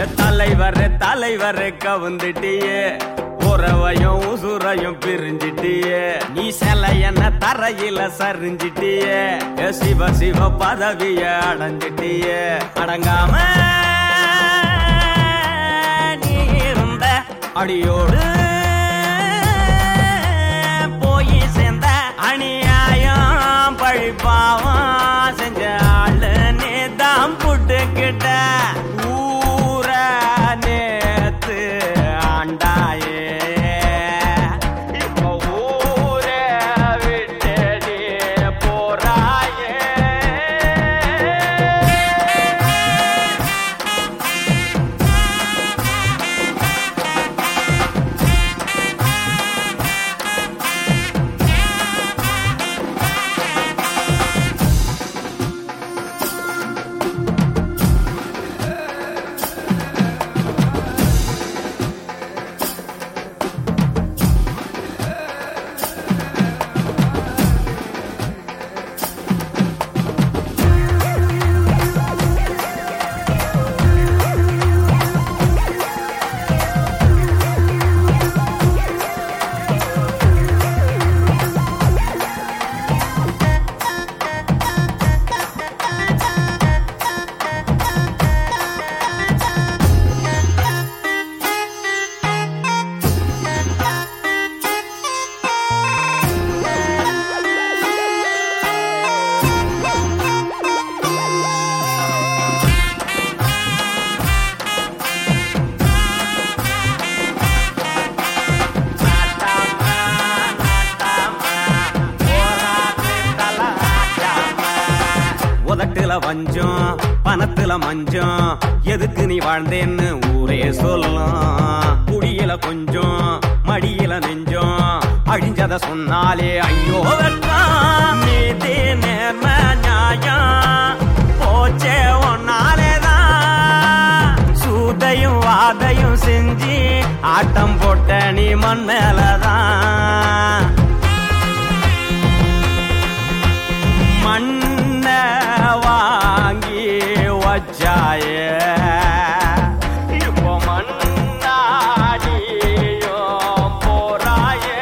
தலைவர் கவுந்துட்டியே உறவையும் உசுரையும் பிரிஞ்சிட்டியே நீ சில என்ன தரையில சரிஞ்சிட்டியே சிவ பதவிய அடைஞ்சிட்டியே அடங்காம நீ இருந்த அடியோடு போய் சேர்ந்த அநியாயம் பழிப்பாவம் செஞ்ச ஆளு நீ தான் புட்டுக்கிட்ட உதட்டுல வஞ்சம் பணத்துல மஞ்சம் எதுக்கு நீ வாழ்ந்தேன்னு ஊரே சொல்லும் குடியில கொஞ்சம் மடியில நெஞ்சம் அழிஞ்சத சொன்னாலே ஐயோ வெட்கம் நீதி நேர்ம நியாயம் போச்சே ஒன்னாலேதான் சூதையும் வாதையும் செஞ்சு ஆட்டம் போட்ட நீ மண் மேலதான் மண்ண வாங்கி வச்சாயே இப்போ மண்ணாடியோ போறாயே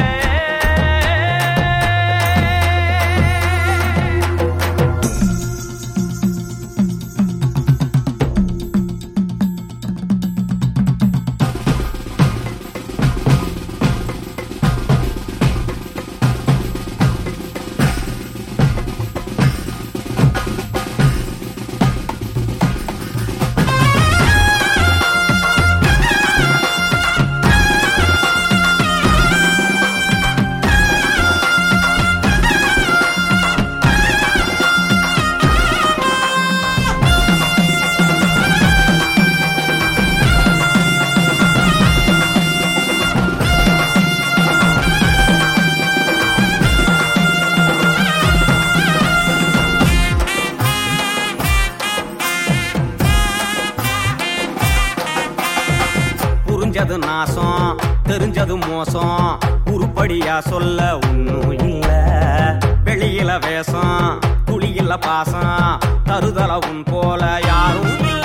புரிஞ்சது நாசம் தெரிஞ்சது மோசம் உருப்படியா சொல்ல ஒன்னும் இல்ல வெளியில வேஷம் துளியில பாசம் தருதல உன் போல யாரும் இல்ல